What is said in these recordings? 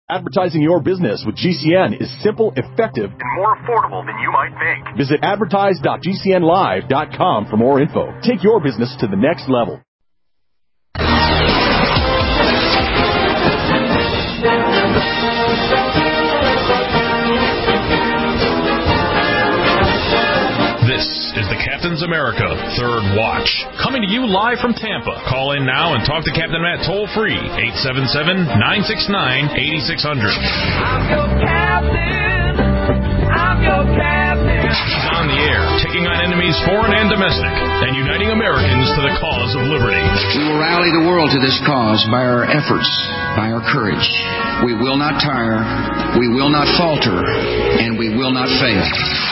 Advertising your business with GCN is simple, effective, and more affordable than you might think. Visit advertise.gcnlive.com for more info. Take your business to the next level. This is the Captain's America Third Watch, coming to you live from Tampa. Call in now and talk to Captain Matt toll-free, 877-969-8600. I'm your captain. I'm your captain. He's on the air, taking on enemies foreign and domestic, and uniting Americans to the cause of liberty. We will rally the world to this cause by our efforts, by our courage. We will not tire, we will not falter, and we will not fail.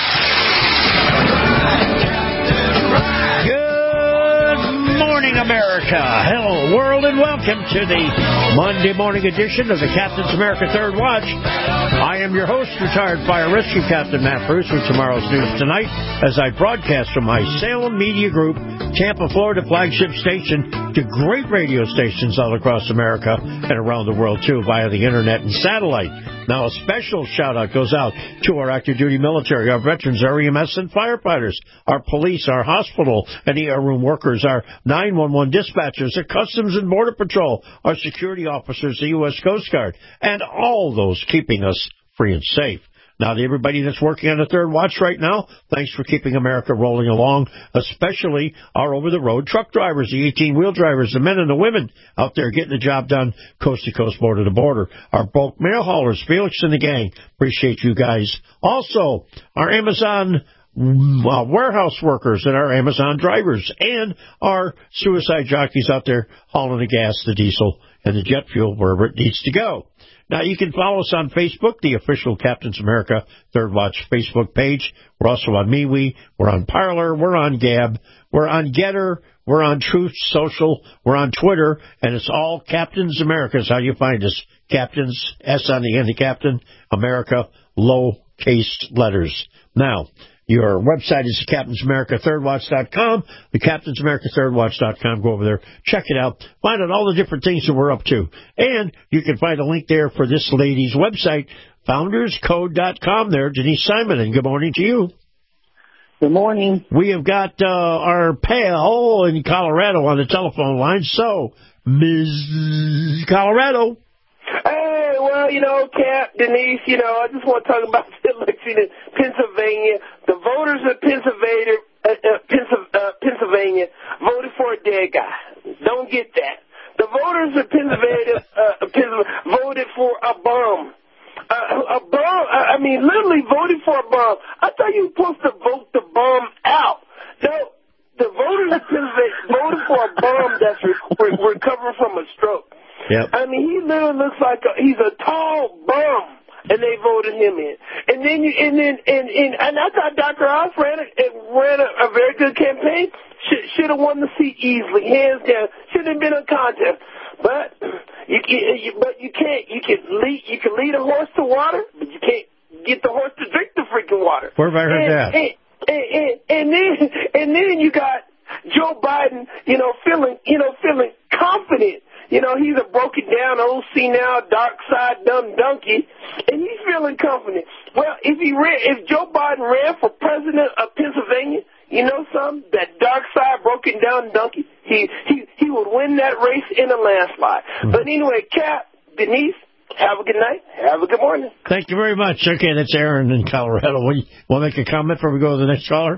Good morning, America. Hello, world, and welcome to the Monday morning edition of the Captain's America Third Watch. I am your host, retired fire rescue captain Matt Bruce, with tomorrow's news tonight as I broadcast from my Salem Media Group, Tampa, Florida flagship station to great radio stations all across America and around the world, too, via the internet and satellite. Now, a special shout-out goes out to our active duty military, our veterans, our EMS and firefighters, our police, our hospital and ER room workers, our 911 dispatchers, the Customs and Border Patrol, our security officers, the U.S. Coast Guard, and all those keeping us free and safe. Now, to everybody that's working on the Third Watch right now, thanks for keeping America rolling along, especially our over-the-road truck drivers, the 18-wheel drivers, the men and the women out there getting the job done coast to coast, border to border. Our bulk mail haulers, Felix and the gang, appreciate you guys. Also, our Amazon warehouse workers and our Amazon drivers and our suicide jockeys out there hauling the gas, the diesel, and the jet fuel wherever it needs to go. Now, you can follow us on Facebook, the official Captain's America Third Watch Facebook page. We're also on MeWe. We're on Parler. We're on Gab. We're on Getter. We're on Truth Social. We're on Twitter. And it's all Captain's America is how you find us. Captain's, S on the end of Captain, America, low-case letters. Now, your website is CaptainsAmericaThirdWatch.com. The CaptainsAmericaThirdWatch.com. Go over there, check it out, find out all the different things that we're up to. And you can find a link there for this lady's website, FoundersCode.com there. Denise Simon, and good morning to you. Good morning. We have got our pal in Colorado on the telephone line. So, Ms. Colorado. Hey, well, Cap, Denise, I just want to talk about the election in Pennsylvania. The voters of Pennsylvania voted for a dead guy. Don't get that. The voters of Pennsylvania voted for a bum. Literally voted for a bum. I thought you were supposed to vote the bum out. No, the voters of Pennsylvania voted for a bum that's recovering from a stroke. Yep. He literally looks like he's a tall bum, and they voted him in. And I thought Dr. Oz ran a very good campaign. Should have won the seat easily, hands down. Shouldn't have been a contest. But you can't. You can lead a horse to water, but you can't get the horse to drink the freaking water. Where have I heard that? And then you got Joe Biden, feeling confident. He's a broken down, old senile, dark side, dumb donkey, and he's feeling confident. Well, if Joe Biden ran for president of Pennsylvania, that dark side, broken down donkey, he would win that race in a landslide. Mm-hmm. But anyway, Cap, Denise, have a good night. Have a good morning. Thank you very much. Okay, that's Aaron in Colorado. Want to make a comment before we go to the next caller?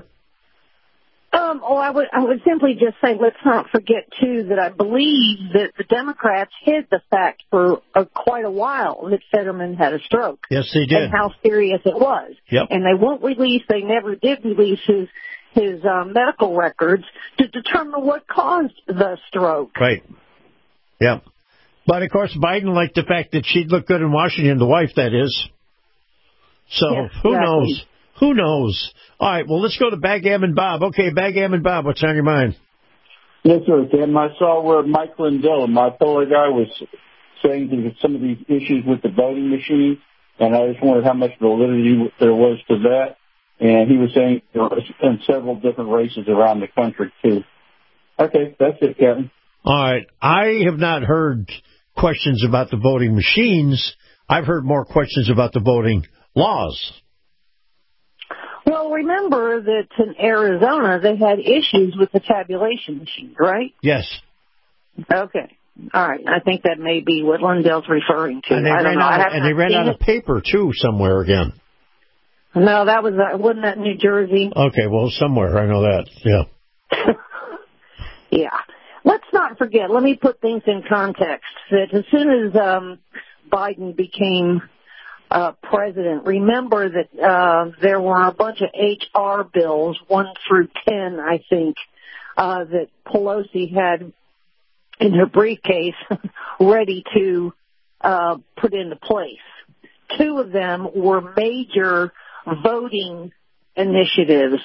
I would simply just say, let's not forget, too, that I believe that the Democrats hid the fact for quite a while that Fetterman had a stroke. Yes, they did. And how serious it was. Yep. And they never did release his medical records to determine what caused the stroke. Right. Yep. But, of course, Biden liked the fact that she'd look good in Washington, the wife, that is. So, yes, who exactly. knows? Who knows? All right, well, let's go to Backgammon Bob. Okay, Backgammon Bob, what's on your mind? Yes, sir, Tim. I saw where Mike Lindell, my fellow guy, was saying that some of these issues with the voting machine, and I just wondered how much validity there was to that. And he was saying in several different races around the country, too. Okay, that's it, Captain. All right, I have not heard questions about the voting machines. I've heard more questions about the voting laws. Well, remember that in Arizona they had issues with the tabulation machine, right? Yes. Okay. All right. I think that may be what Lindell's referring to. And they ran out of paper, too, somewhere again. No, wasn't that New Jersey? Okay, well, somewhere. I know that, yeah. Yeah. Let's not forget, let me put things in context, that as soon as Biden became president, remember that there were a bunch of H.R. bills, 1 through 10, I think, that Pelosi had in her briefcase ready to put into place. 2 of them were major voting initiatives,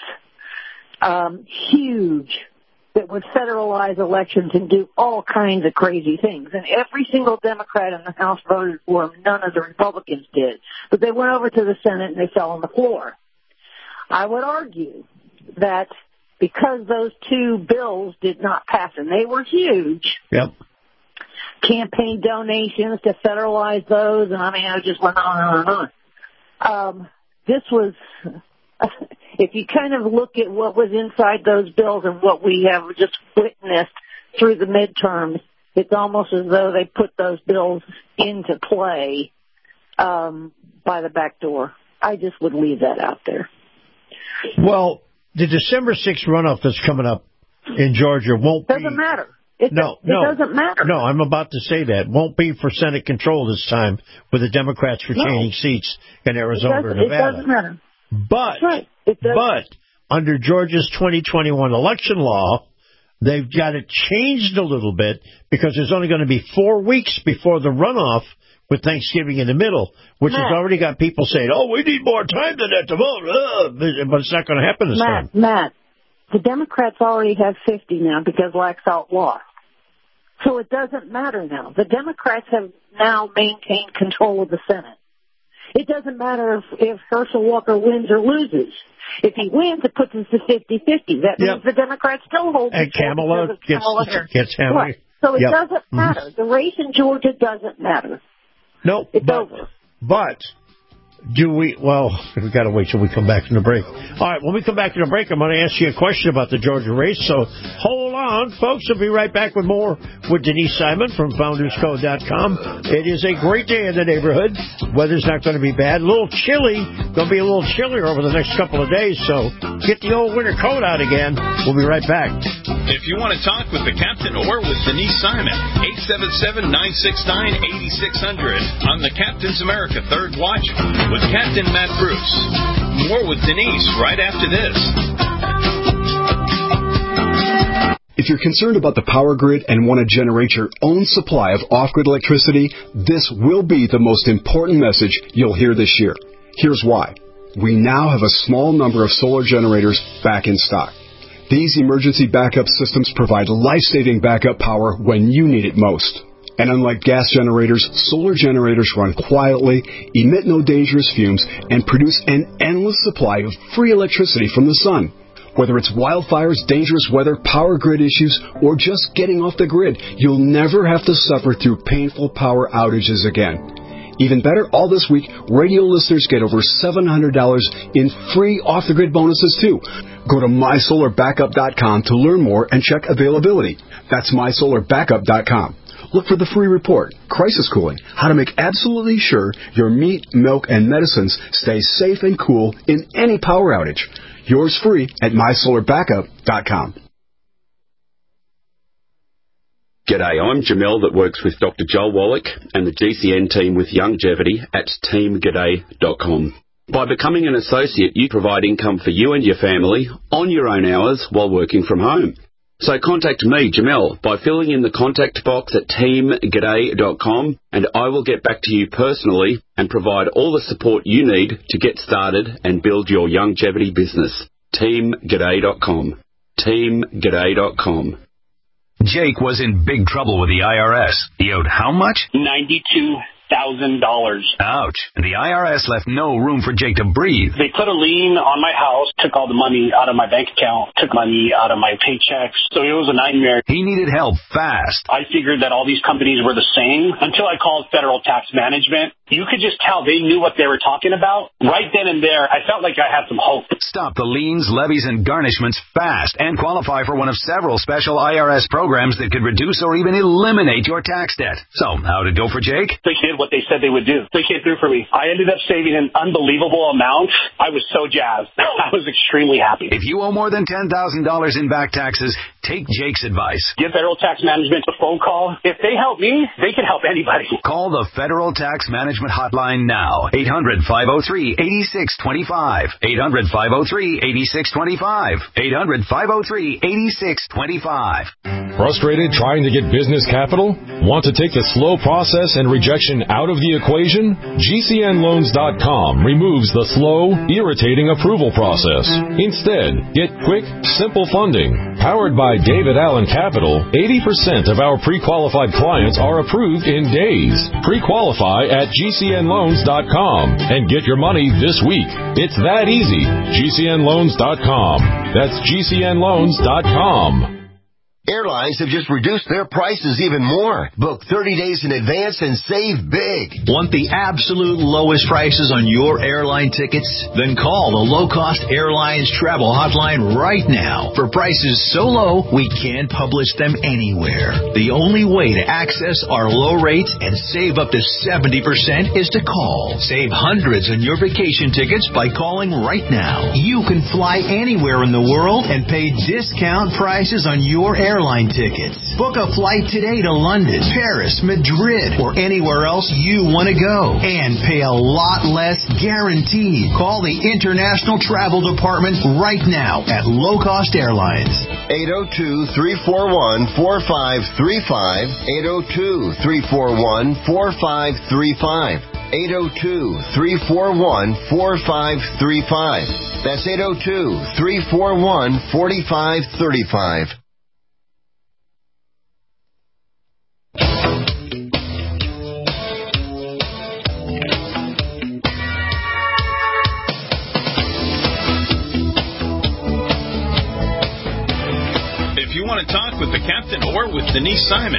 huge, that would federalize elections and do all kinds of crazy things. And every single Democrat in the House voted for them. None of the Republicans did. But they went over to the Senate and they fell on the floor. I would argue that because those 2 bills did not pass, and they were huge, yep, campaign donations to federalize those, and I just went on and on. This was... If you kind of look at what was inside those bills and what we have just witnessed through the midterms, it's almost as though they put those bills into play by the back door. I just would leave that out there. Well, the December 6th runoff that's coming up in Georgia won't be... Doesn't matter. It doesn't matter. No, I'm about to say that. Won't be for Senate control this time with the Democrats retaining seats in Arizona or Nevada. It doesn't matter. But, right. Under Georgia's 2021 election law, they've got it changed a little bit because there's only going to be 4 weeks before the runoff with Thanksgiving in the middle, which has already got people saying, we need more time than that to vote. But it's not going to happen this time. Matt, the Democrats already have 50 now because Laxalt lost. So it doesn't matter now. The Democrats have now maintained control of the Senate. It doesn't matter if Herschel Walker wins or loses. If he wins, it puts us to 50-50. That means the Democrats still hold. And Kamala gets Hammer. Right. So it doesn't matter. The race in Georgia doesn't matter. No, it's over. But we've got to wait till we come back from the break. All right, when we come back from the break, I'm going to ask you a question about the Georgia race, so hold on, folks. We'll be right back with more with Denise Simon from FoundersCode.com. It is a great day in the neighborhood. Weather's not going to be bad. A little chilly. Going to be a little chillier over the next couple of days, so get the old winter coat out again. We'll be right back. If you want to talk with the captain or with Denise Simon, 877-969-8600 on the Captain's America Third Watch with Captain Matt Bruce. More with Denise right after this. If you're concerned about the power grid and want to generate your own supply of off-grid electricity, this will be the most important message you'll hear this year. Here's why. We now have a small number of solar generators back in stock. These emergency backup systems provide life-saving backup power when you need it most. And unlike gas generators, solar generators run quietly, emit no dangerous fumes, and produce an endless supply of free electricity from the sun. Whether it's wildfires, dangerous weather, power grid issues, or just getting off the grid, you'll never have to suffer through painful power outages again. Even better, all this week, radio listeners get over $700 in free off-the-grid bonuses, too. Go to MySolarBackup.com to learn more and check availability. That's MySolarBackup.com. Look for the free report, Crisis Cooling, how to make absolutely sure your meat, milk, and medicines stay safe and cool in any power outage. Yours free at MySolarBackup.com. G'day, I'm Jamel that works with Dr. Joel Wallach and the GCN team with Longevity at teamg'day.com. By becoming an associate, you provide income for you and your family on your own hours while working from home. So contact me, Jamel, by filling in the contact box at teamg'day.com, and I will get back to you personally and provide all the support you need to get started and build your longevity business. teamg'day.com. teamg'day.com. Jake was in big trouble with the IRS. He owed how much? $92. Ouch. And the IRS left no room for Jake to breathe. They put a lien on my house, took all the money out of my bank account, took money out of my paychecks. So it was a nightmare. He needed help fast. I figured that all these companies were the same until I called Federal Tax Management. You could just tell they knew what they were talking about. Right then and there, I felt like I had some hope. Stop the liens, levies, and garnishments fast and qualify for one of several special IRS programs that could reduce or even eliminate your tax debt. So, how'd it go for Jake? They did what they said they would do. They came through for me. I ended up saving an unbelievable amount. I was so jazzed. I was extremely happy. If you owe more than $10,000 in back taxes, take Jake's advice. Give Federal Tax Management a phone call. If they help me, they can help anybody. Call the Federal Tax Management Hotline now. 800-503-8625. 800-503-8625. 800-503-8625. Frustrated trying to get business capital? Want to take the slow process and rejection out of the equation? GCNloans.com removes the slow, irritating approval process. Instead, get quick, simple funding. Powered by David Allen Capital, 80% of our pre-qualified clients are approved in days. Pre-qualify at GCNloans.com and get your money this week. It's that easy. GCNloans.com. That's GCNloans.com. Airlines have just reduced their prices even more. Book 30 days in advance and save big. Want the absolute lowest prices on your airline tickets? Then call the Low Cost Airlines Travel Hotline right now. For prices so low, we can't publish them anywhere. The only way to access our low rates and save up to 70% is to call. Save hundreds on your vacation tickets by calling right now. You can fly anywhere in the world and pay discount prices on your airline tickets. Book a flight today to London, Paris, Madrid, or anywhere else you want to go. And pay a lot less guaranteed. Call the International Travel Department right now at Low Cost Airlines. 802-341-4535. 802-341-4535. 802-341-4535. That's 802-341-4535. If you want to talk with the captain or with Denise Simon,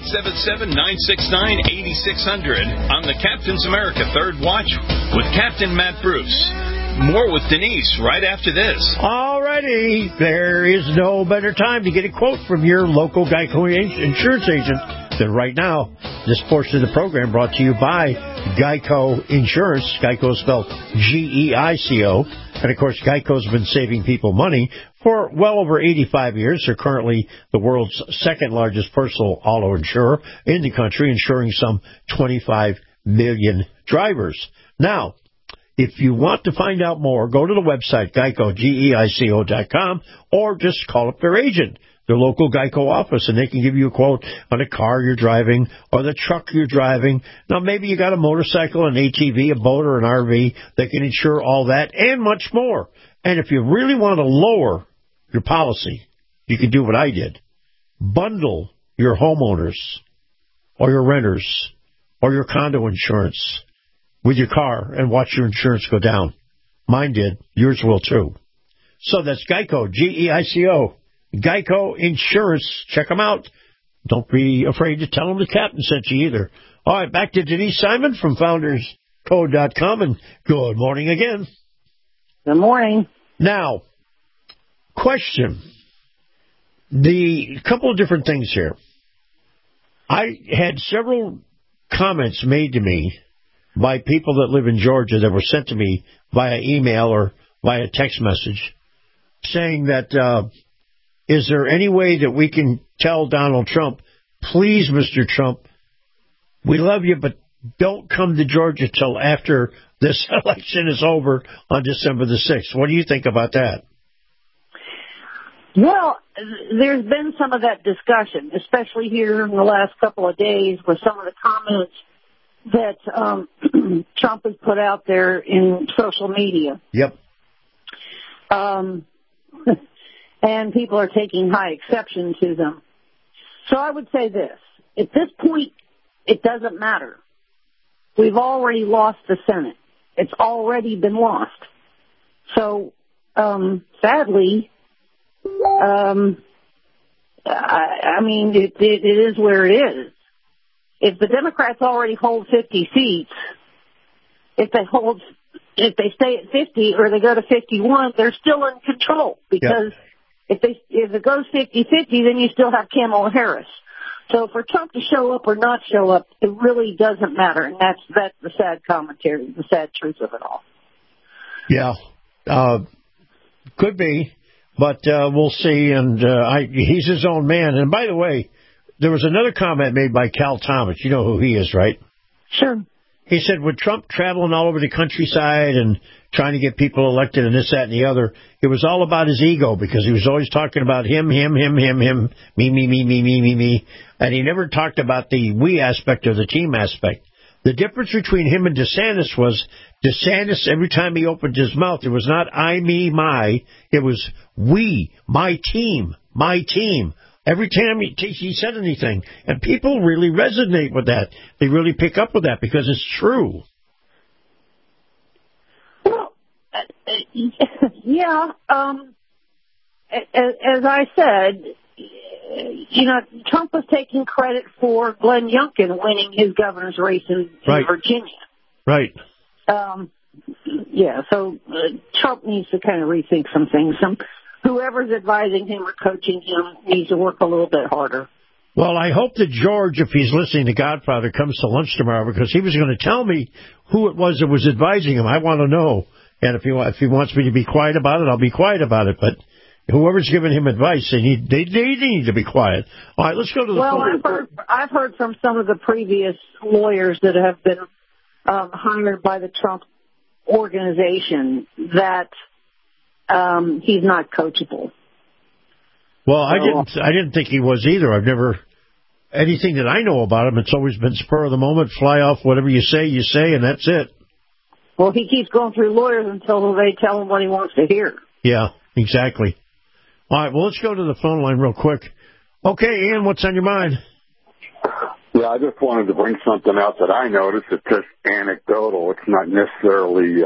877-969-8600 on the Captain's America Third Watch with Captain Matt Bruce. More with Denise right after this. Alrighty, there is no better time to get a quote from your local Geico insurance agent than right now. This portion of the program brought to you by Geico Insurance. Geico is spelled G-E-I-C-O. And, of course, Geico's been saving people money for well over 85 years. They're currently the world's second largest personal auto insurer in the country, insuring some 25 million drivers. Now, if you want to find out more, go to the website, Geico, Geico.com, or just call up their agent, their local Geico office, and they can give you a quote on a car you're driving or the truck you're driving. Now, maybe you got a motorcycle, an ATV, a boat, or an RV. They can insure all that and much more. And if you really want to lower your policy, you can do what I did. Bundle your homeowners or your renters or your condo insurance with your car and watch your insurance go down. Mine did. Yours will, too. So that's Geico, G-E-I-C-O. Geico Insurance. Check them out. Don't be afraid to tell them the captain sent you either. All right, back to Denise Simon from FoundersCode.com, and good morning again. Good morning. Now, question. The couple of different things here. I had several comments made to me by people that live in Georgia that were sent to me via email or via text message saying that, is there any way that we can tell Donald Trump, please, Mr. Trump, we love you, but don't come to Georgia till after this election is over on December the 6th. What do you think about that? Well, there's been some of that discussion, especially here in the last couple of days with some of the comments that Trump has put out there in social media. Yep. And people are taking high exception to them. So I would say this. At this point, it doesn't matter. we've already lost the Senate. It's already been lost. So, sadly, I mean, it is where it is. If the Democrats already hold 50 seats, if they stay at 50 or they go to 51, they're still in control because if it goes 50-50, then you still have Kamala Harris. So for Trump to show up or not show up, it really doesn't matter, and that's the sad commentary, the sad truth of it all. Yeah, could be, but we'll see. And he's his own man. And by the way, there was another comment made by Cal Thomas. You know who he is, right? Sure. He said, with Trump traveling all over the countryside and trying to get people elected and this, that, and the other, it was all about his ego because he was always talking about him, me. And he never talked about the we aspect or the team aspect. The difference between him and DeSantis was DeSantis, every time he opened his mouth, it was not I, me, my. It was we, my team. Every time he said anything. And people really resonate with that. They really pick up with that because it's true. Well, yeah. As I said, you know, Trump was taking credit for Glenn Youngkin winning his governor's race in Virginia. Right. Yeah, so Trump needs to kind of rethink some things. Whoever's advising him or coaching him needs to work a little bit harder. Well, I hope that George, if he's listening to Godfather, comes to lunch tomorrow because he was going to tell me who it was that was advising him. I want to know. And if he wants me to be quiet about it, I'll be quiet about it. But whoever's giving him advice, they need to be quiet. All right, let's go to the phone. Well, I've heard from some of the previous lawyers that have been hired by the Trump organization that he's not coachable. Well, I didn't think he was either. I've never anything that I know about him. It's always been spur of the moment, fly off, whatever you say, and that's it. Well, he keeps going through lawyers until they tell him what he wants to hear. Yeah, exactly. All right, well, let's go to the phone line real quick. Okay, Ian, what's on your mind? Yeah, I just wanted to bring something out that I noticed. It's just anecdotal. It's not necessarily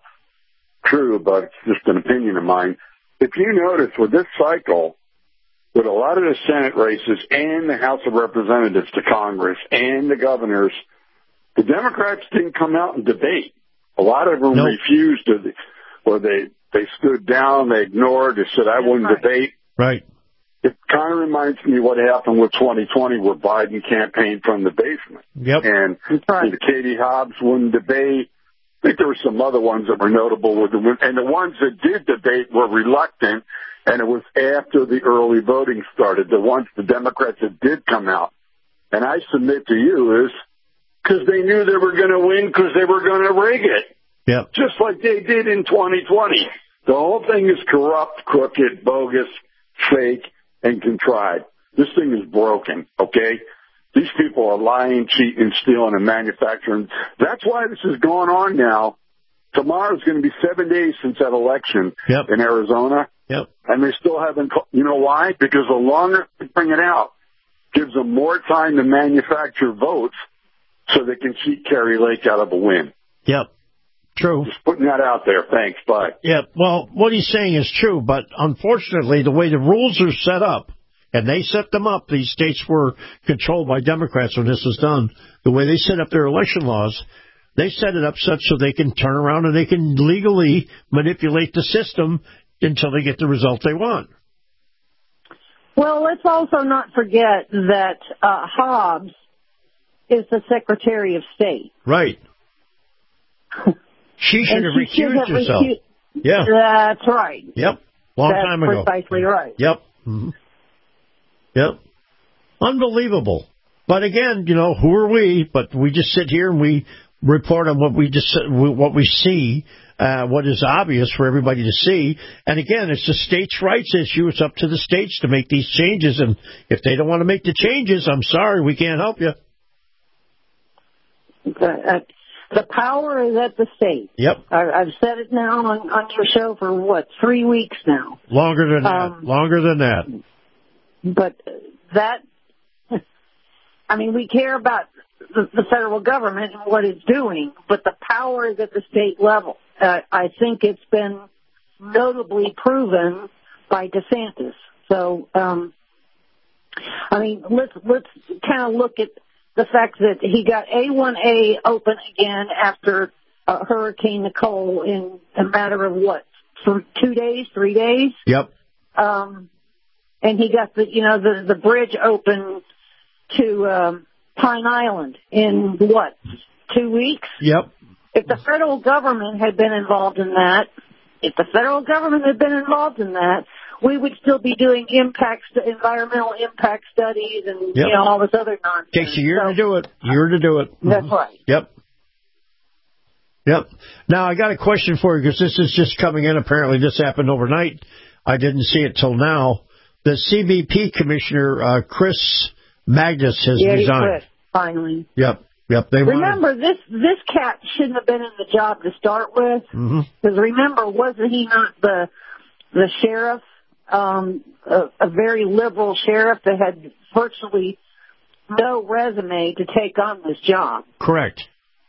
true, but it's just an opinion of mine. If you notice with this cycle, with a lot of the Senate races and the House of Representatives to Congress and the governors, the Democrats didn't come out and debate. A lot of them refused to, or they stood down, they ignored, they said, I wouldn't debate. Right. It kind of reminds me what happened with 2020 where Biden campaigned from the basement. Yep. And Katie Hobbs wouldn't debate. I think there were some other ones that were notable with them. And the ones that did debate were reluctant, and it was after the early voting started. The ones, the Democrats that did come out. And I submit to you is because they knew they were going to win because they were going to rig it. Yep. Just like they did in 2020. The whole thing is corrupt, crooked, bogus, fake, and contrived. This thing is broken, okay? These people are lying, cheating, stealing, and manufacturing. That's why this is going on now. Tomorrow's going to be 7 days since that election in Arizona. Yep. And they still haven't, you know why? Because the longer they bring it out, gives them more time to manufacture votes so they can cheat Kerry Lake out of a win. Yep. True. Just putting that out there. Thanks. Bye. Yeah, well, what he's saying is true, but unfortunately, the way the rules are set up, and they set them up, these states were controlled by Democrats when this was done. The way they set up their election laws, they set it up such so they can turn around and they can legally manipulate the system until they get the result they want. Well, let's also not forget that Hobbs is the Secretary of State. Right. She should have recused herself. Yeah. That's right. Yep. Long time ago. That's precisely right. Yep. Mm-hmm. Yep. Unbelievable. But again, you know, who are we? But we just sit here and we report on what we see, what is obvious for everybody to see. And again, it's a states' rights issue. It's up to the states to make these changes. And if they don't want to make the changes, I'm sorry, we can't help you. The power is at the state. Yep. I've said it now on your show for, 3 weeks now. Longer than that. Longer than that. But that, I mean, we care about the federal government and what it's doing, but the power is at the state level. I think it's been notably proven by DeSantis. So, I mean, let's kind of look at the fact that he got A1A open again after Hurricane Nicole in a matter of what, for 2 days, 3 days? Yep. And he got the bridge open to Pine Island in what, 2 weeks? Yep. If the federal government had been involved in that, we would still be doing environmental impact studies and all this other nonsense. Takes a year to do it. That's right. Yep. Now, I got a question for you because this is just coming in. Apparently, this happened overnight. I didn't see it till now. The CBP commissioner, Chris Magnus, has resigned. He quit, finally. Yep. Remember, this cat shouldn't have been in the job to start with. Because remember, wasn't he not the sheriff, a very liberal sheriff that had virtually no resume to take on this job? Correct.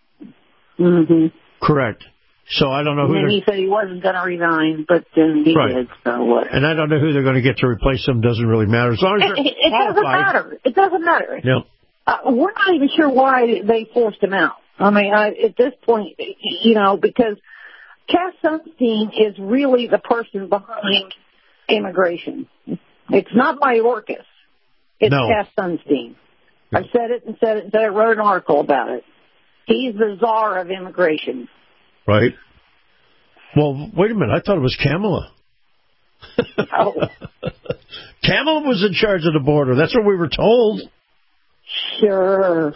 Correct. So I don't know who. And he said he wasn't going to resign, but then he did. So what? And I don't know who they're going to get to replace him. Doesn't really matter as long as they're qualified. It doesn't matter. Yep. We're not even sure why they forced him out. I mean, at this point, because Cass Sunstein is really the person behind immigration. It's not Mayorkas. It's Cass Sunstein. I've said it and said it and said I wrote an article about it. He's the czar of immigration. Right. Well, wait a minute. I thought it was Kamala. Oh. Kamala was in charge of the border. That's what we were told. Sure.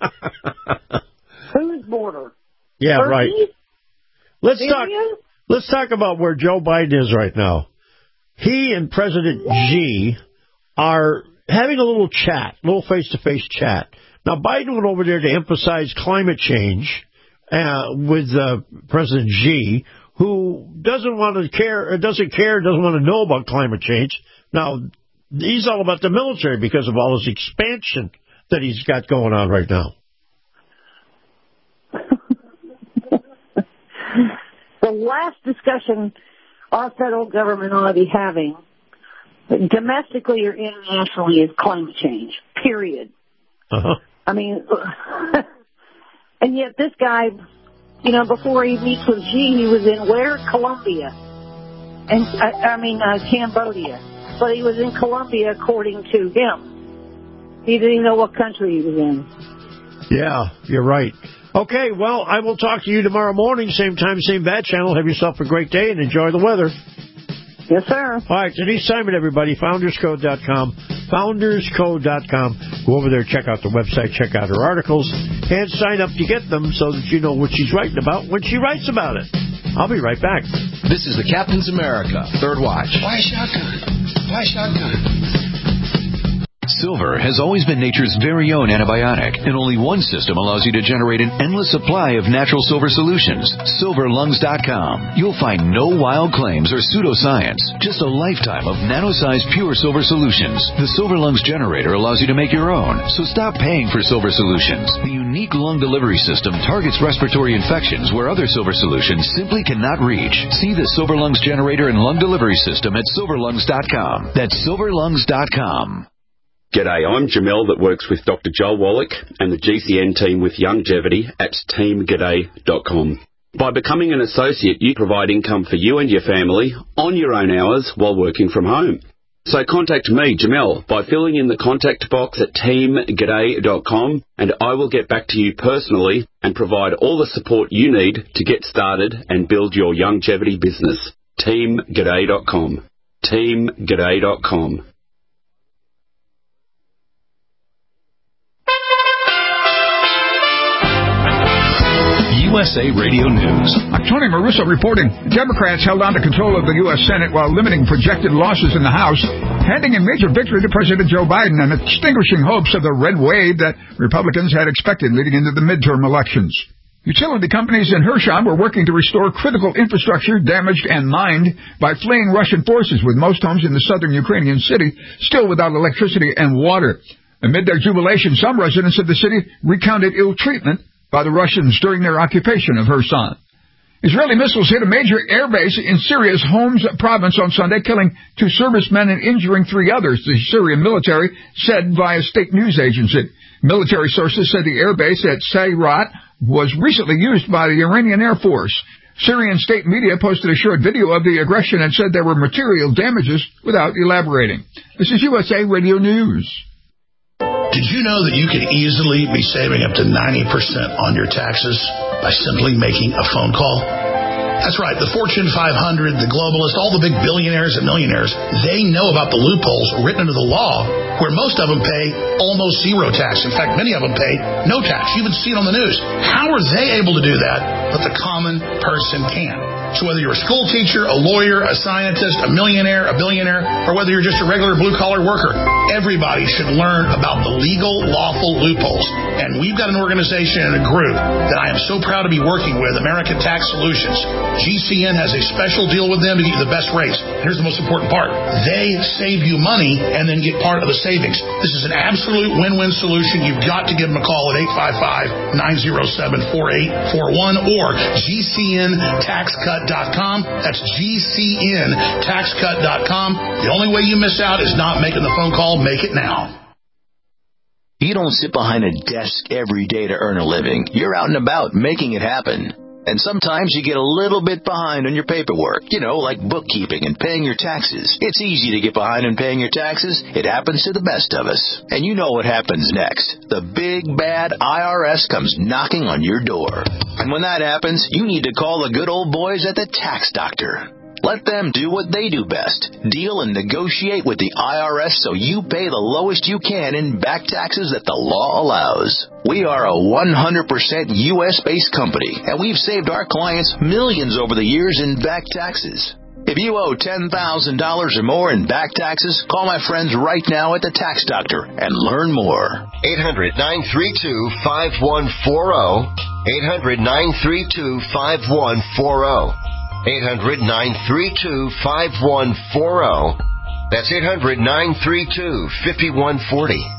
Whose border? Yeah, Turkey? right. Let's talk about where Joe Biden is right now. He and President Xi are having a little face-to-face chat. Now, Biden went over there to emphasize climate change with President Xi, who doesn't want to care, doesn't want to know about climate change. Now, he's all about the military because of all his expansion that he's got going on right now. The last discussion our federal government ought to be having, domestically or internationally, is climate change, period. I mean, and yet this guy, before he meets with Xi, he was in where? Colombia. And Cambodia. But he was in Colombia, according to him. He didn't even know what country he was in. Yeah, you're right. Okay, well, I will talk to you tomorrow morning, same time, same bat channel. Have yourself a great day and enjoy the weather. Yes, sir. All right, Denise Simon, everybody, founderscode.com. Founderscode.com. Go over there, check out the website, check out her articles, and sign up to get them so that you know what she's writing about when she writes about it. I'll be right back. This is the Captain's America Third Watch. Why shotgun? Silver has always been nature's very own antibiotic, and only one system allows you to generate an endless supply of natural silver solutions. SilverLungs.com. You'll find no wild claims or pseudoscience, just a lifetime of nano-sized pure silver solutions. The Silver Lungs generator allows you to make your own, so stop paying for silver solutions. The unique lung delivery system targets respiratory infections where other silver solutions simply cannot reach. See the Silver Lungs generator and lung delivery system at SilverLungs.com. That's SilverLungs.com. G'day, I'm Jamel that works with Dr. Joel Wallach and the GCN team with Longevity at teamg'day.com. By becoming an associate, you provide income for you and your family on your own hours while working from home. So contact me, Jamel, by filling in the contact box at teamg'day.com, and I will get back to you personally and provide all the support you need to get started and build your longevity business. teamg'day.com. teamg'day.com. USA Radio News. Tony Maruso reporting. Democrats held on to control of the U.S. Senate while limiting projected losses in the House, handing a major victory to President Joe Biden and extinguishing hopes of the red wave that Republicans had expected leading into the midterm elections. Utility companies in Kherson were working to restore critical infrastructure damaged and mined by fleeing Russian forces, with most homes in the southern Ukrainian city still without electricity and water. Amid their jubilation, some residents of the city recounted ill treatment by the Russians during their occupation of Kherson. Israeli missiles hit a major airbase in Syria's Homs province on Sunday, killing 2 servicemen and injuring 3 others, the Syrian military said via state news agency. Military sources said the airbase at Sayrat was recently used by the Iranian Air Force. Syrian state media posted a short video of the aggression and said there were material damages without elaborating. This is USA Radio News. Did you know that you could easily be saving up to 90% on your taxes by simply making a phone call? That's right. The Fortune 500, the globalists, all the big billionaires and millionaires, they know about the loopholes written into the law where most of them pay almost zero tax. In fact, many of them pay no tax. You even see it on the news. How are they able to do that, but the common person can? So whether you're a school teacher, a lawyer, a scientist, a millionaire, a billionaire, or whether you're just a regular blue-collar worker, everybody should learn about the legal, lawful loopholes. And we've got an organization and a group that I am so proud to be working with, American Tax Solutions. GCN has a special deal with them to get you the best rates. Here's the most important part. They save you money and then get part of the savings. This is an absolute win-win solution. You've got to give them a call at 855-907-4841 or GCNTaxCut.com. That's GCNTaxCut.com. The only way you miss out is not making the phone call. Make it now. You don't sit behind a desk every day to earn a living. You're out and about making it happen. And sometimes you get a little bit behind on your paperwork, like bookkeeping and paying your taxes. It's easy to get behind on paying your taxes. It happens to the best of us. And you know what happens next. The big, bad IRS comes knocking on your door. And when that happens, you need to call the good old boys at the Tax Doctor. Let them do what they do best. Deal and negotiate with the IRS so you pay the lowest you can in back taxes that the law allows. We are a 100% U.S.-based company, and we've saved our clients millions over the years in back taxes. If you owe $10,000 or more in back taxes, call my friends right now at the Tax Doctor and learn more. 800-932-5140. 800-932-5140. 800-932-5140. That's 800-932-5140.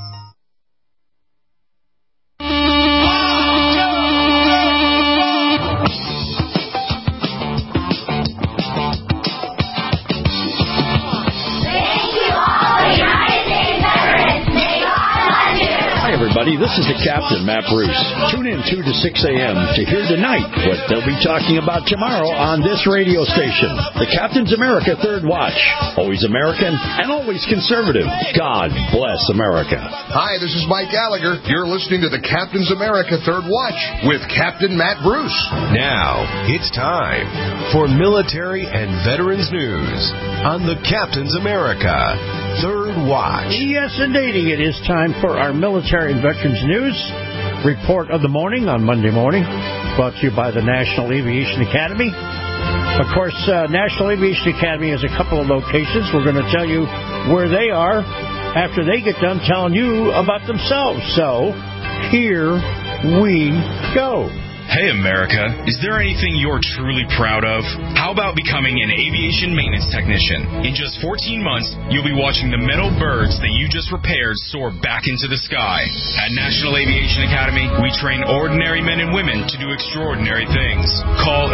Everybody, this is the Captain, Matt Bruce. Tune in 2 to 6 a.m. to hear tonight what they'll be talking about tomorrow on this radio station. The Captain's America Third Watch. Always American and always conservative. God bless America. Hi, this is Mike Gallagher. You're listening to the Captain's America Third Watch with Captain Matt Bruce. Now, it's time for military and veterans news on the Captain's America Third Watch. Yes, indeed, it is time for our military and veterans news report of the morning on Monday morning, brought to you by the National Aviation Academy. Of course, National Aviation Academy has a couple of locations. We're going to tell you where they are after they get done telling you about themselves. So, here we go. Hey, America, is there anything you're truly proud of? How about becoming an aviation maintenance technician? In just 14 months, you'll be watching the metal birds that you just repaired soar back into the sky. At National Aviation Academy, we train ordinary men and women to do extraordinary things. Call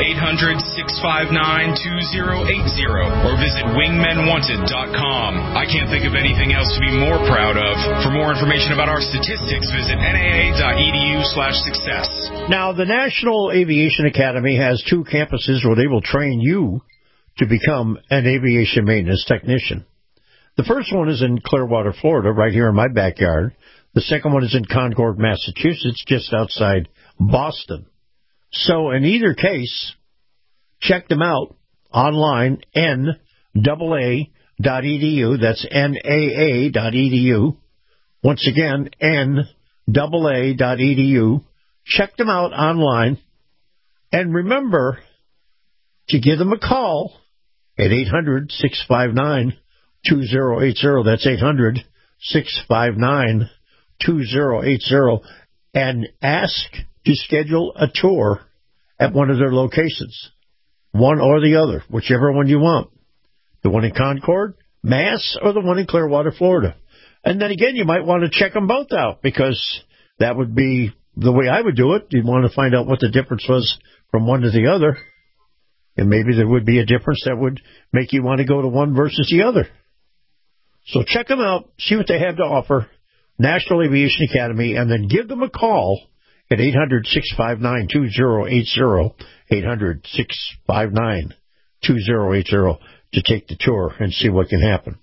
800-659-2080 or visit wingmenwanted.com. I can't think of anything else to be more proud of. For more information about our statistics, visit naa.edu/success. Now, the National Aviation Academy has 2 campuses where they will train you to become an aviation maintenance technician. The first one is in Clearwater, Florida, right here in my backyard. The second one is in Concord, Massachusetts, just outside Boston. So in either case, check them out online, NAA.edu. That's NAA.edu. Once again, NAA.edu. Check them out online, and remember to give them a call at 800-659-2080. That's 800-659-2080, and ask to schedule a tour at one of their locations, one or the other, whichever one you want. The one in Concord, Mass, or the one in Clearwater, Florida. And then again, you might want to check them both out, because that would be the way I would do it. You'd want to find out what the difference was from one to the other. And maybe there would be a difference that would make you want to go to one versus the other. So check them out, see what they have to offer, National Aviation Academy, and then give them a call at 800-659-2080, 800-659-2080, to take the tour and see what can happen.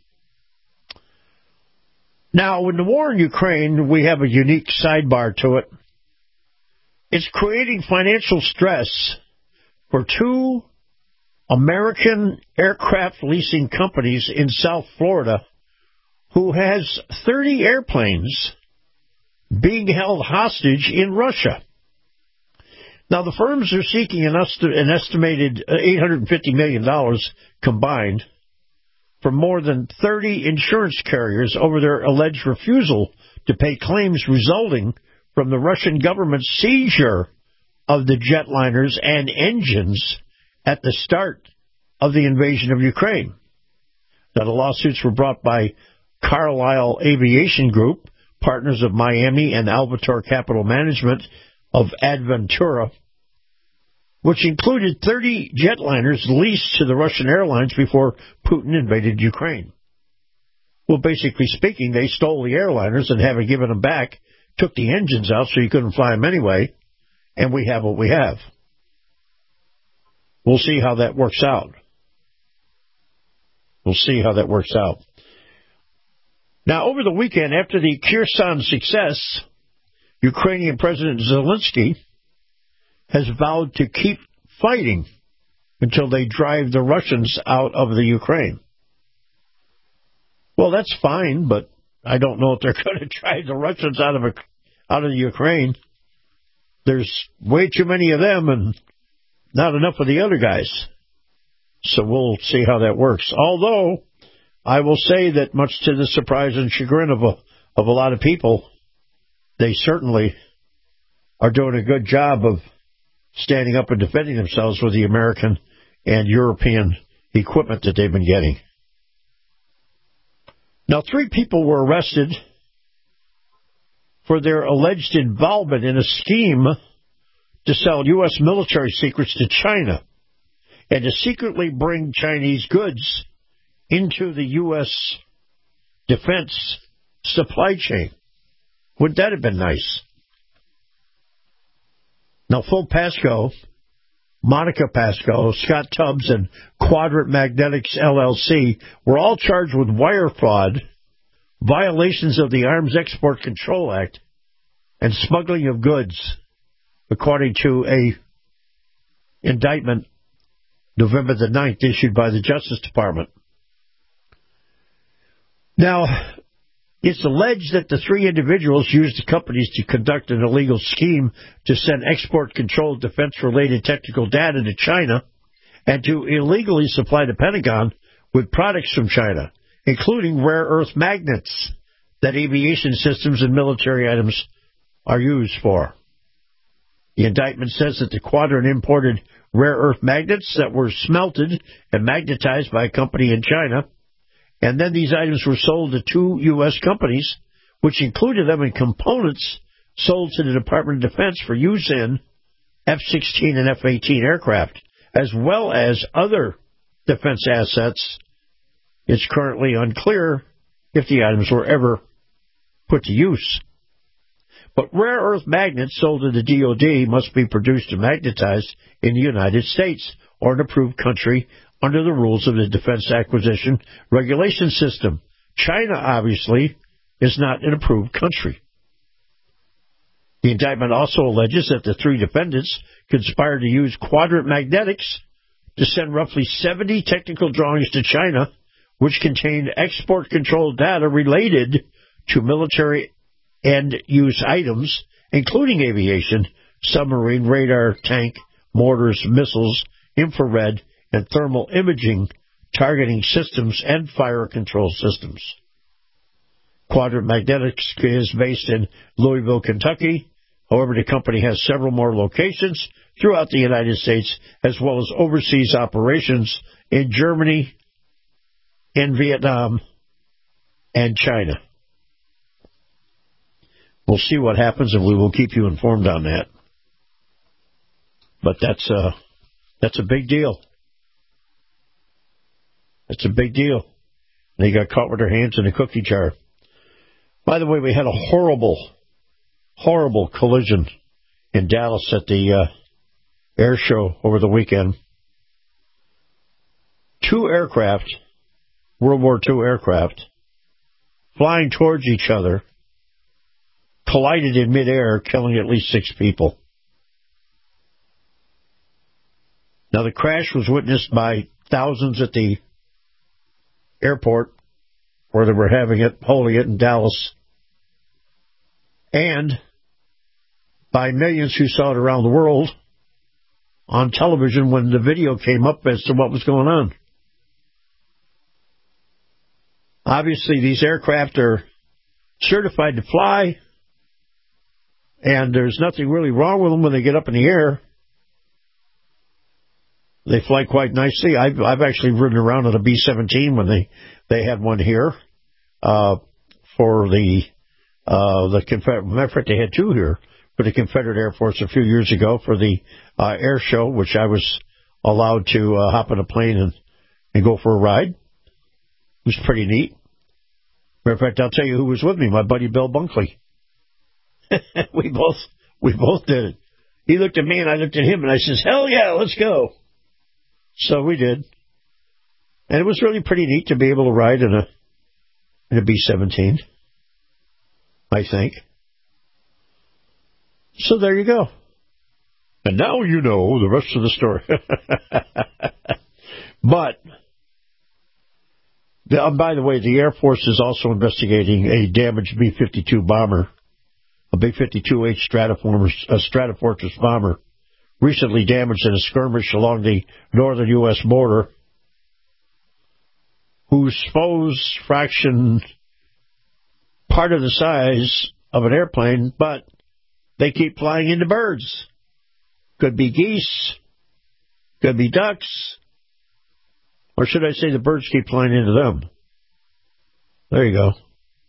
Now, in the war in Ukraine, we have a unique sidebar to it. It's creating financial stress for two American aircraft leasing companies in South Florida who has 30 airplanes being held hostage in Russia. Now, the firms are seeking an estimated $850 million combined from more than 30 insurance carriers over their alleged refusal to pay claims resulting from the Russian government's seizure of the jetliners and engines at the start of the invasion of Ukraine. Now, the lawsuits were brought by Carlisle Aviation Group, partners of Miami, and Albator Capital Management of Adventura, which included 30 jetliners leased to the Russian airlines before Putin invaded Ukraine. Well, basically speaking, they stole the airliners and haven't given them back, took the engines out so you couldn't fly them anyway, and we have what we have. We'll see how that works out. We'll see how that works out. Now, over the weekend, after the Kherson success, Ukrainian President Zelensky has vowed to keep fighting until they drive the Russians out of the Ukraine. Well, that's fine, but I don't know if they're going to drive the Russians out of the Ukraine. There's way too many of them and not enough of the other guys. So we'll see how that works. Although, I will say that much to the surprise and chagrin of a lot of people, they certainly are doing a good job of standing up and defending themselves with the American and European equipment that they've been getting. Now, 3 people were arrested for their alleged involvement in a scheme to sell U.S. military secrets to China and to secretly bring Chinese goods into the U.S. defense supply chain. Wouldn't that have been nice? Now, Phil Pascoe, Monica Pascoe, Scott Tubbs, and Quadrant Magnetics LLC were all charged with wire fraud, violations of the Arms Export Control Act, and smuggling of goods, according to a indictment November the 9th issued by the Justice Department. Now, it's alleged that the 3 individuals used the companies to conduct an illegal scheme to send export-controlled defense-related technical data to China and to illegally supply the Pentagon with products from China, including rare earth magnets that aviation systems and military items are used for. The indictment says that the Quadrant imported rare earth magnets that were smelted and magnetized by a company in China, and then these items were sold to 2 U.S. companies, which included them in components sold to the Department of Defense for use in F-16 and F-18 aircraft, as well as other defense assets. It's currently unclear if the items were ever put to use. But rare earth magnets sold to the DoD must be produced and magnetized in the United States or an approved country under the rules of the Defense Acquisition Regulation System. China, obviously, is not an approved country. The indictment also alleges that the 3 defendants conspired to use Quadrant Magnetics to send roughly 70 technical drawings to China, which contained export control data related to military end-use items, including aviation, submarine, radar, tank, mortars, missiles, infrared, and thermal imaging, targeting systems, and fire control systems. Quadrant Magnetics is based in Louisville, Kentucky. However, the company has several more locations throughout the United States, as well as overseas operations in Germany, in Vietnam, and China. we'll see what happens, and we will keep you informed on that. But that's a big deal. That's a big deal. They got caught with their hands in a cookie jar. By the way, we had a horrible collision in Dallas at the air show over the weekend. 2 aircraft, World War II aircraft, flying towards each other, collided in midair, killing at least 6 people. Now, the crash was witnessed by thousands at the airport where they were holding it in Dallas, and by millions who saw it around the world on television when the video came up as to what was going on. Obviously, these aircraft are certified to fly, and there's nothing really wrong with them when they get up in the air. They fly quite nicely. I've actually ridden around on a B-17 when they had one here for the Confederate. Matter of fact, they had 2 here for the Confederate Air Force a few years ago for the air show, which I was allowed to hop in a plane and go for a ride. It was pretty neat. Matter of fact, I'll tell you who was with me, my buddy Bill Bunkley. We both did it. He looked at me and I looked at him and I says, hell yeah, let's go. So we did. And it was really pretty neat to be able to ride in a B-17, I think. So there you go. And now you know the rest of the story. But, by the way, the Air Force is also investigating a damaged B-52 bomber, a B-52H Stratofortress bomber, recently damaged in a skirmish along the northern U.S. border, whose foes fraction part of the size of an airplane, but they keep flying into birds. Could be geese, could be ducks, or should I say the birds keep flying into them? There you go.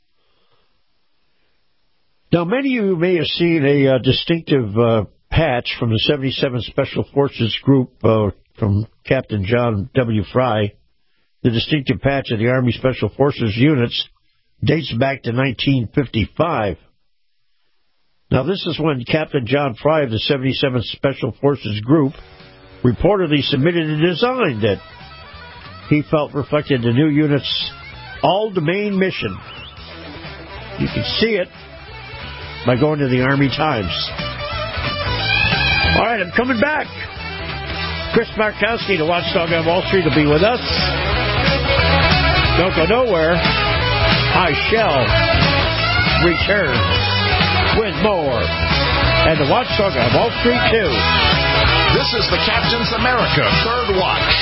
Now, many of you may have seen a distinctive patch from the 77 Special Forces Group from Captain John W. Fry. The distinctive patch of the Army Special Forces units dates back to 1955. Now, this is when Captain John Fry of the 77 Special Forces Group reportedly submitted a design that he felt reflected the new unit's all-domain mission. You can see it by going to the Army Times. All right, I'm coming back. Chris Markowski, the watchdog on Wall Street, will be with us. Don't go nowhere. I shall return with more. And the watchdog on Wall Street, too. This is the Captain's America Third Watch.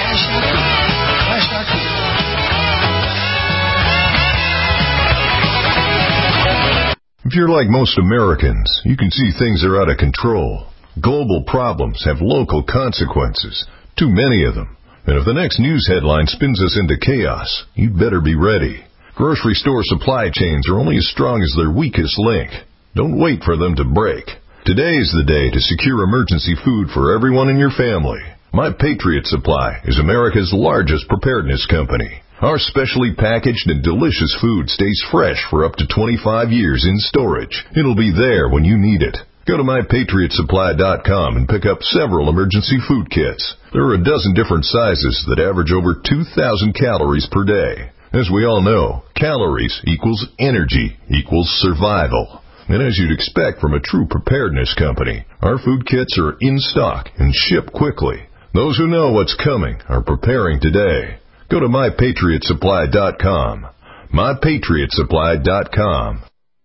If you're like most Americans, you can see things are out of control. Global problems have local consequences, too many of them. And if the next news headline spins us into chaos, you'd better be ready. Grocery store supply chains are only as strong as their weakest link. Don't wait for them to break. Today is the day to secure emergency food for everyone in your family. My Patriot Supply is America's largest preparedness company. Our specially packaged and delicious food stays fresh for up to 25 years in storage. It'll be there when you need it. Go to MyPatriotSupply.com and pick up several emergency food kits. There are a dozen different sizes that average over 2,000 calories per day. As we all know, calories equals energy equals survival. And as you'd expect from a true preparedness company, our food kits are in stock and ship quickly. Those who know what's coming are preparing today. Go to MyPatriotSupply.com. MyPatriotSupply.com.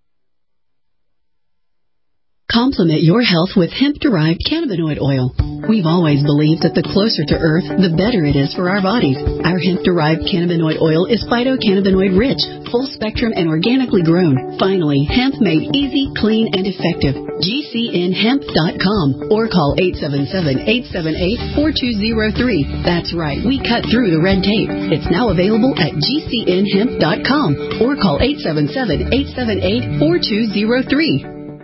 Complement your health with hemp-derived cannabinoid oil. We've always believed that the closer to Earth, the better it is for our bodies. Our hemp-derived cannabinoid oil is phytocannabinoid-rich, full-spectrum, and organically grown. Finally, hemp made easy, clean, and effective. GCNhemp.com or call 877-878-4203. That's right, we cut through the red tape. It's now available at GCNhemp.com or call 877-878-4203.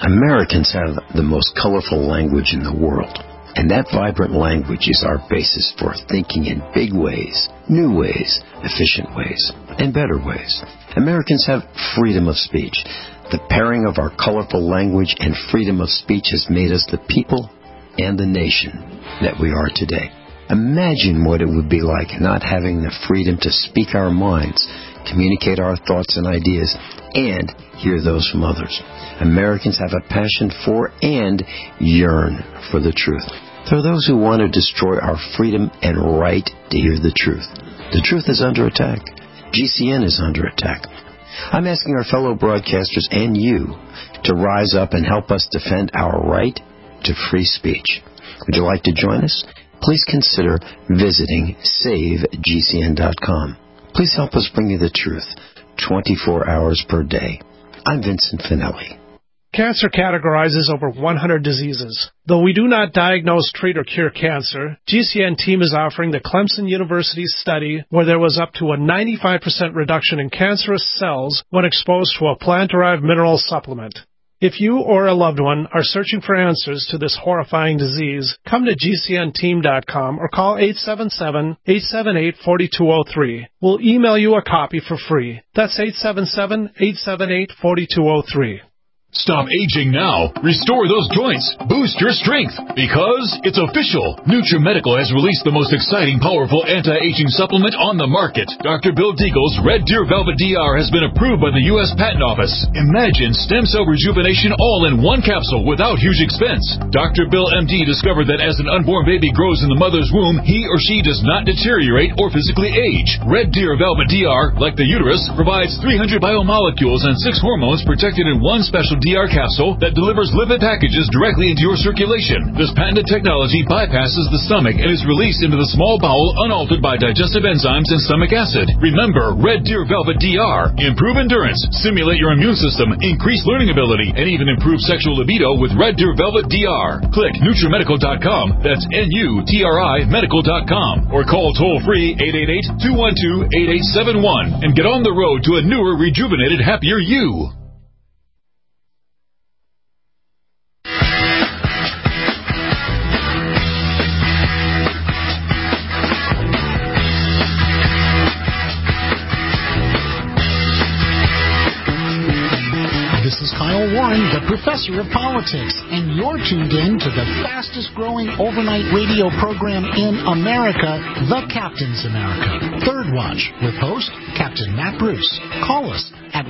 Americans have the most colorful language in the world, and that vibrant language is our basis for thinking in big ways, new ways, efficient ways, and better ways. Americans have freedom of speech. The pairing of our colorful language and freedom of speech has made us the people and the nation that we are today. Imagine what it would be like not having the freedom to speak our minds, communicate our thoughts and ideas, and hear those from others. Americans have a passion for and yearn for the truth. There are those who want to destroy our freedom and right to hear the truth. The truth is under attack. GCN is under attack. I'm asking our fellow broadcasters and you to rise up and help us defend our right to free speech. Would you like to join us? Please consider visiting SaveGCN.com. Please help us bring you the truth 24 hours per day. I'm Vincent Finelli. Cancer categorizes over 100 diseases. Though we do not diagnose, treat, or cure cancer, GCN team is offering the Clemson University study where there was up to a 95% reduction in cancerous cells when exposed to a plant-derived mineral supplement. If you or a loved one are searching for answers to this horrifying disease, come to GCNteam.com or call 877-878-4203. We'll email you a copy for free. That's 877-878-4203. Stop aging now. Restore those joints. Boost your strength. Because it's official. NutriMedical has released the most exciting, powerful anti-aging supplement on the market. Dr. Bill Deagle's Red Deer Velvet DR has been approved by the U.S. Patent Office. Imagine stem cell rejuvenation all in one capsule without huge expense. Dr. Bill MD discovered that as an unborn baby grows in the mother's womb, he or she does not deteriorate or physically age. Red Deer Velvet DR, like the uterus, provides 300 biomolecules and 6 hormones protected in one special DR capsule that delivers lipid packages directly into your circulation. This patented technology bypasses the stomach and is released into the small bowel unaltered by digestive enzymes and stomach acid. Remember, Red Deer Velvet DR. Improve endurance, stimulate your immune system, increase learning ability, and even improve sexual libido with Red Deer Velvet DR. Click NutriMedical.com, that's NUTRI Medical.com, or call toll-free 888-212-8871 and get on the road to a newer, rejuvenated, happier you. Kyle Warren, the professor of politics, and you're tuned in to the fastest-growing overnight radio program in America, The Captain's America. Third Watch, with host Captain Matt Bruce. Call us at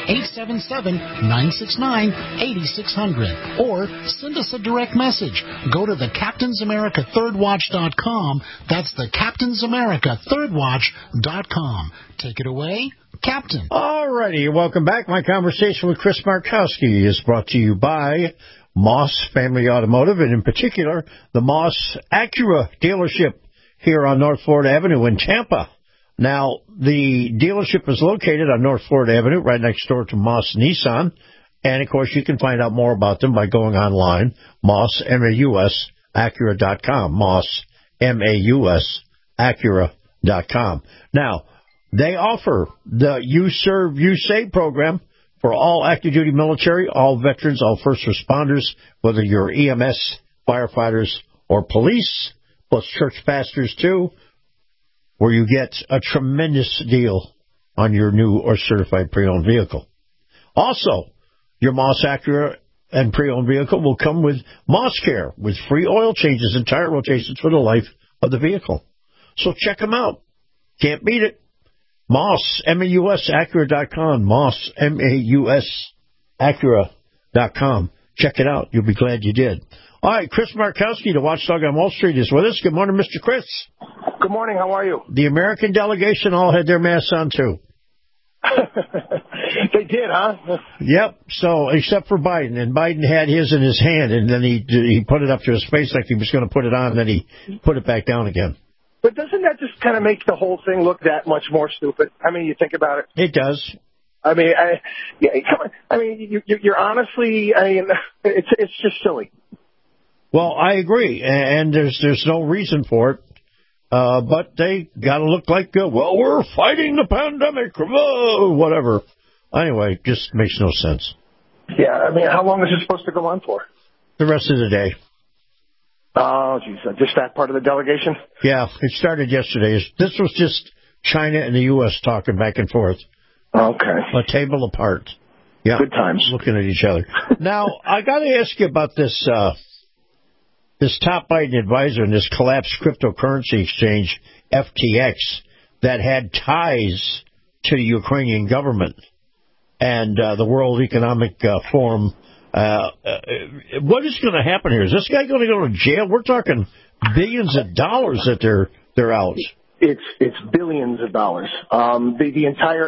1-877-969-8600 or send us a direct message. Go to the Captain's America ThirdWatch.com. That's the Captain's America ThirdWatch.com. Take it away, Captain. All righty, welcome back. My conversation with Chris Markowski is brought to you by Moss Family Automotive, and in particular, the Moss Acura dealership here on North Florida Avenue in Tampa. Now, the dealership is located on North Florida Avenue, right next door to Moss Nissan. And, of course, you can find out more about them by going online, Moss, M-A-U-S, Acura.com, Moss, M-A-U-S, Acura.com. Now, they offer the You Serve, You Save program for all active duty military, all veterans, all first responders, whether you're EMS, firefighters, or police, plus church pastors, too, where you get a tremendous deal on your new or certified pre-owned vehicle. Also, your Moss Acura and pre-owned vehicle will come with Moss Care, with free oil changes and tire rotations for the life of the vehicle. So check them out. Can't beat it. Moss, M-A-U-S, Acura.com. Moss, M-A-U-S, Acura.com. Check it out. You'll be glad you did. All right, Chris Markowski, the Watchdog on Wall Street, is with us. Good morning, Mr. Chris. Good morning. How are you? The American delegation all had their masks on, too. They did, huh? Yep. So, except for Biden. And Biden had his in his hand, and then he put it up to his face like he was going to put it on, and then he put it back down again. But doesn't that just kind of make the whole thing look that much more stupid? I mean, you think about it. It does. I mean, come on. I mean, you're honestly, I mean, it's just silly. Well, I agree, and there's no reason for it. But they got to look like, well, we're fighting the pandemic, whatever. Anyway, just makes no sense. Yeah, I mean, how long is it supposed to go on for? The rest of the day. Oh, geez, just that part of the delegation? Yeah, it started yesterday. This was just China and the U.S. talking back and forth. Okay. A table apart. Yeah. Good times. Looking at each other. Now, I got to ask you about this top Biden advisor and this collapsed cryptocurrency exchange, FTX, that had ties to the Ukrainian government and the World Economic Forum. What is going to happen here? Is this guy going to go to jail? We're talking billions of dollars that they're out. It's billions of dollars. The entire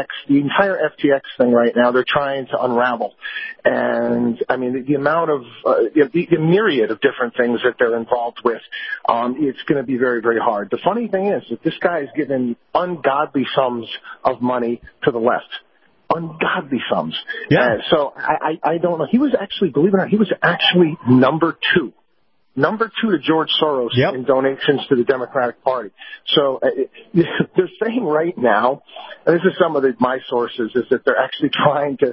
FTX thing right now, they're trying to unravel. And I mean, the amount of, the myriad of different things that they're involved with, it's going to be very, very hard. The funny thing is that this guy is given ungodly sums of money to the left. Ungodly sums. Yeah. So I don't know. He was actually, believe it or not, he was actually number two to George Soros in donations to the Democratic Party. So they're saying right now, and this is some of my sources, is that they're actually trying to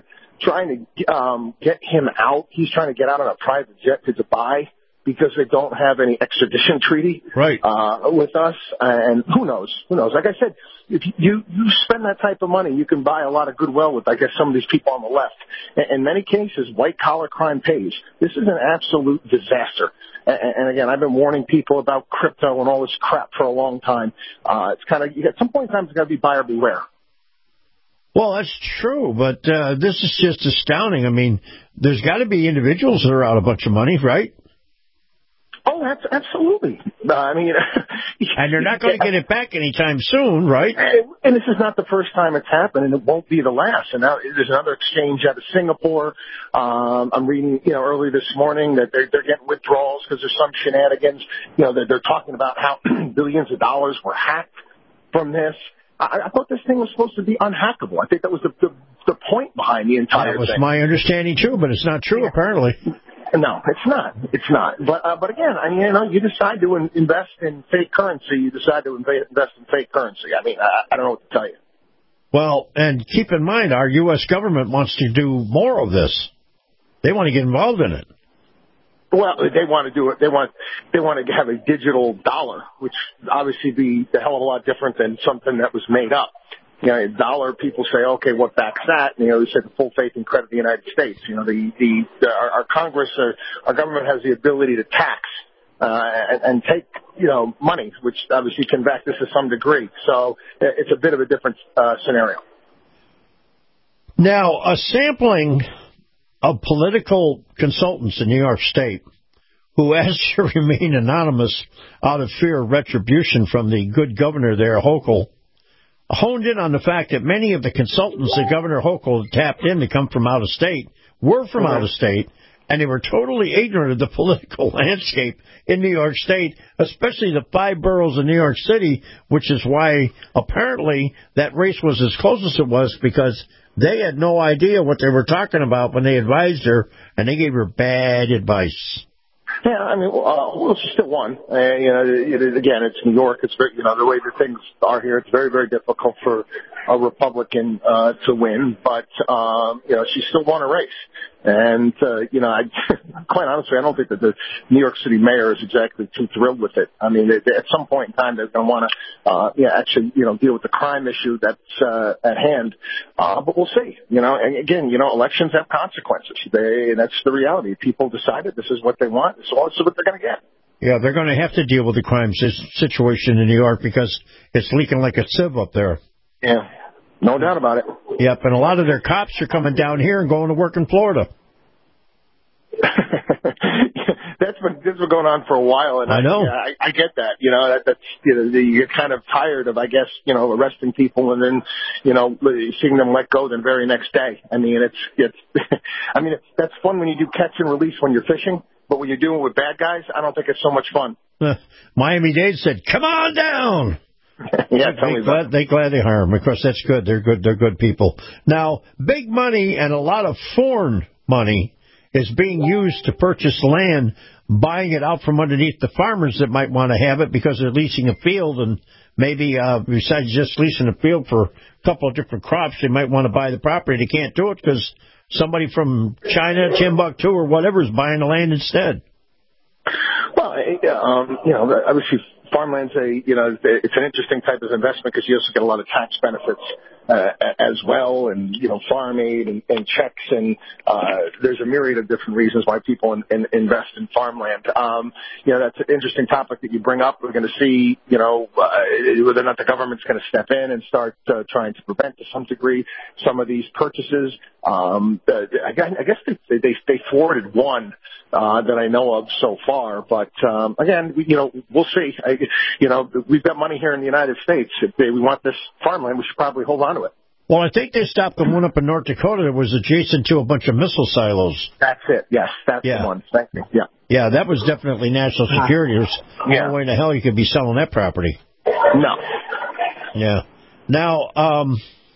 get him out. He's trying to get out on a private jet to Dubai because they don't have any extradition treaty with us. And who knows? Like I said, if you spend that type of money, you can buy a lot of goodwill with, I guess, some of these people on the left. In many cases, white-collar crime pays. This is an absolute disaster. And again, I've been warning people about crypto and all this crap for a long time. It's kind of, at some point in time, it's got to be buyer beware. Well, that's true, but this is just astounding. I mean, there's got to be individuals that are out a bunch of money, right? Oh, that's absolutely. I mean, and they're not going to get it back anytime soon, right? And this is not the first time it's happened, and it won't be the last. And now there's another exchange out of Singapore. I'm reading, early this morning that they're getting withdrawals because there's some shenanigans. That they're talking about how billions of dollars were hacked from this. I thought this thing was supposed to be unhackable. I think that was the point behind the entire thing. That was my understanding too, but it's not true apparently. No, it's not. But again, I mean, you decide to invest in fake currency. You decide to invest in fake currency. I mean, I don't know what to tell you. Well, and keep in mind, our U.S. government wants to do more of this. They want to get involved in it. Well, they want to do it. They want to have a digital dollar, which obviously be a hell of a lot different than something that was made up. A dollar, people say, okay, what backs that? And, they said full faith and credit of the United States. Our Congress, our government has the ability to tax, and take, money, which obviously can back this to some degree. So it's a bit of a different, scenario. Now, a sampling of political consultants in New York State who asked to remain anonymous out of fear of retribution from the good governor there, Hochul, honed in on the fact that many of the consultants that Governor Hochul tapped in to come from out of state were from out of state, and they were totally ignorant of the political landscape in New York State, especially the 5 boroughs in New York City, which is why apparently that race was as close as it was, because they had no idea what they were talking about when they advised her, and they gave her bad advice. Yeah, I mean, well, she still won. Again, it's New York. It's very, the way that things are here, it's very, very difficult for a Republican to win. But she still won a race. And quite honestly, I don't think that the New York City mayor is exactly too thrilled with it. I mean, at some point in time, they're going to want to, actually, deal with the crime issue that's at hand. But we'll see. And again, elections have consequences. That's the reality. People decided this is what they want. So this is what they're going to get. Yeah, they're going to have to deal with the crime situation in New York because it's leaking like a sieve up there. Yeah, no doubt about it. Yep, and a lot of their cops are coming down here and going to work in Florida. That's been going on for a while, and I know. I get that. That's you're kind of tired of, I guess, arresting people and then, seeing them let go the very next day. I mean, it's. I mean, that's fun when you do catch and release when you're fishing, but when you're doing it with bad guys, I don't think it's so much fun. Miami-Dade said, "Come on down." Yeah, they gladly hire them. Of course, that's good. They're good. They're good people. Now, big money and a lot of foreign money is being used to purchase land, buying it out from underneath the farmers that might want to have it because they're leasing a field, and maybe besides just leasing a field for a couple of different crops, they might want to buy the property. They can't do it because somebody from China, Timbuktu, or whatever is buying the land instead. Well, obviously farmland's it's an interesting type of investment because you also get a lot of tax benefits as well, and farm aid and checks, and there's a myriad of different reasons why people invest in farmland. That's an interesting topic that you bring up. We're going to see, whether or not the government's going to step in and start trying to prevent to some degree some of these purchases. I guess they thwarted one that I know of so far, but again, we'll see. We've got money here in the United States. If we want this farmland, we should probably hold on to it. Well, I think they stopped the one up in North Dakota that was adjacent to a bunch of missile silos. That's it. Yes, that's the one. Thank you. Yeah. Yeah, that was definitely national security. There's no way in the hell you could be selling that property. No. Yeah. Now,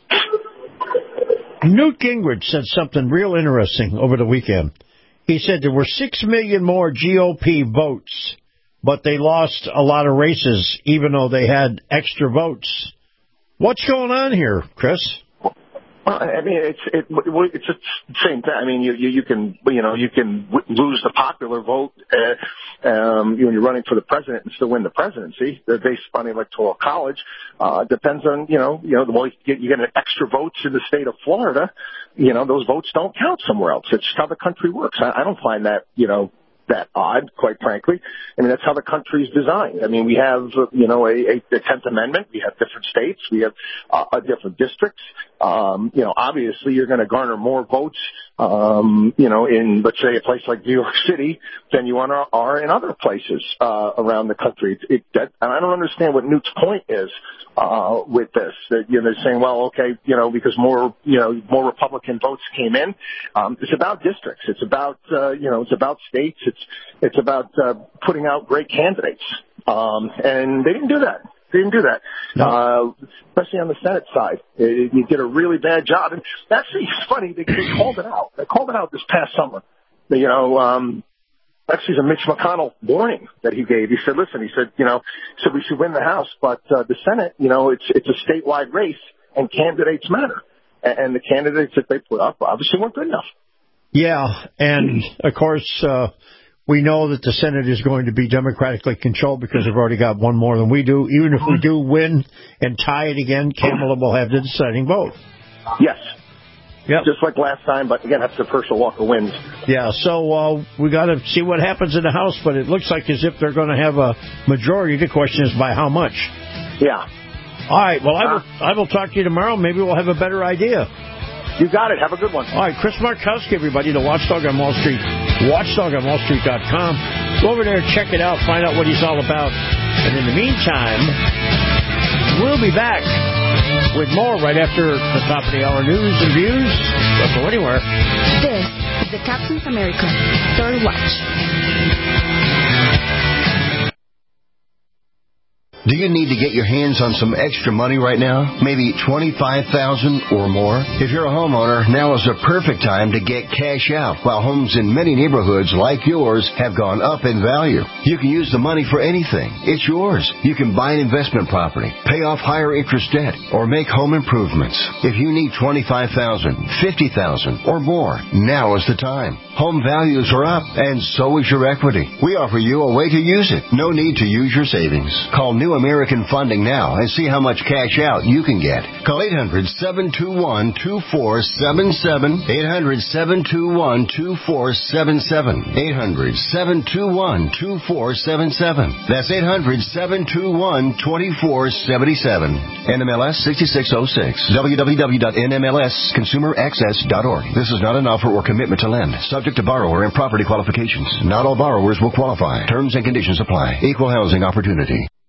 Newt Gingrich said something real interesting over the weekend. He said there were 6 million more GOP votes, but they lost a lot of races, even though they had extra votes. What's going on here, Chris? Well, I mean, it's the same thing. I mean, you can lose the popular vote when you're running for the president and still win the presidency. They're based on the Electoral College. Depends on the more you get an extra votes in the state of Florida. Those votes don't count somewhere else. It's just how the country works. I don't find that that odd, quite frankly. I mean, that's how the country's designed. I mean, we have, a 10th Amendment. We have different states. We have different districts. Obviously you're going to garner more votes, in, let's say, a place like New York City than you are in other places around the country. And I don't understand what Newt's point is with this. That, they're saying, well, okay, because more Republican votes came in. It's about districts. It's about, it's about states. It's about putting out great candidates. And they didn't do that. No. Especially on the Senate side. You did a really bad job. And actually, it's funny, they called it out. They called it out this past summer. Actually, it's a Mitch McConnell warning that he gave. He said, listen, we should win the House, but the Senate, it's a statewide race, and candidates matter. And the candidates that they put up obviously weren't good enough. Yeah, and, of course, we know that the Senate is going to be democratically controlled because they've already got one more than we do. Even if we do win and tie it again, Kamala will have the deciding vote. Yes. Yep. Just like last time, but again, that's if Herschel Walker wins. Yeah, so we got to see what happens in the House, but it looks like as if they're going to have a majority. The question is by how much? Yeah. All right, well, I will talk to you tomorrow. Maybe we'll have a better idea. You got it. Have a good one. All right, Chris Markowski, everybody, the Watchdog on Wall Street, watchdogonwallstreet.com. Go over there, check it out, find out what he's all about. And in the meantime, we'll be back with more right after the top of the hour news and views. Don't go anywhere. This is the Captain's America Third Watch. Do you need to get your hands on some extra money right now? Maybe $25,000 or more? If you're a homeowner, now is the perfect time to get cash out while homes in many neighborhoods like yours have gone up in value. You can use the money for anything. It's yours. You can buy an investment property, pay off higher interest debt, or make home improvements. If you need $25,000, $50,000 or more, now is the time. Home values are up, and so is your equity. We offer you a way to use it. No need to use your savings. Call New American Funding now and see how much cash out you can get. Call 800-721-2477. 800-721-2477. 800-721-2477. That's 800-721-2477. NMLS 6606. www.nmlsconsumeraccess.org. This is not an offer or commitment to lend. Subject to borrower and property qualifications. Not all borrowers will qualify. Terms and conditions apply. Equal housing opportunity.